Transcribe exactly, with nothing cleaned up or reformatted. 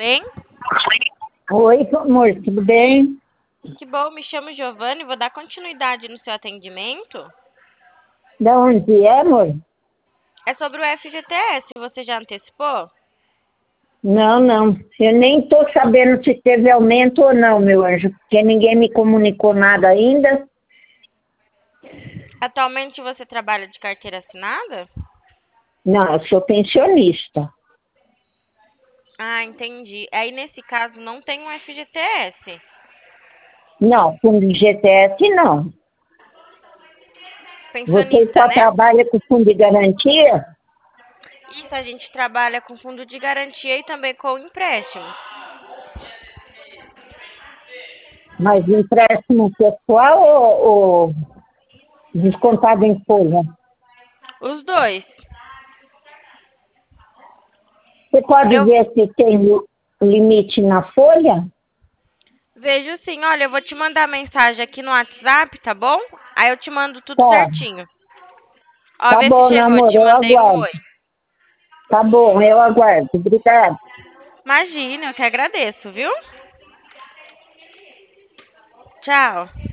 bem? Oi, amor, tudo bem? Que bom, me chamo Giovanni, vou dar continuidade no seu atendimento. Da onde é, amor? É sobre o F G T S, você já antecipou? Não, não. Eu nem estou sabendo se teve aumento ou não, meu anjo, porque ninguém me comunicou nada ainda. Atualmente você trabalha de carteira assinada? Não, eu sou pensionista. Ah, entendi. Aí nesse caso não tem um F G T S. Não, fundo de G T S não. Você Pensionista, só né? trabalha com fundo de garantia? Isso, a gente trabalha com fundo de garantia e também com empréstimo. Mas empréstimo pessoal ou, ou descontado em folha? Os dois. Você pode Eu ver se tem li- limite na folha? vejo sim, olha, eu vou te mandar mensagem aqui no WhatsApp, tá bom? Aí eu te mando tudo Tá, certinho. Ó, tá vê se bom, meu chegou, amor, te eu mandei um aguardo. oi. Tá bom, eu aguardo. Obrigada. Imagina, eu que agradeço, viu? Tchau.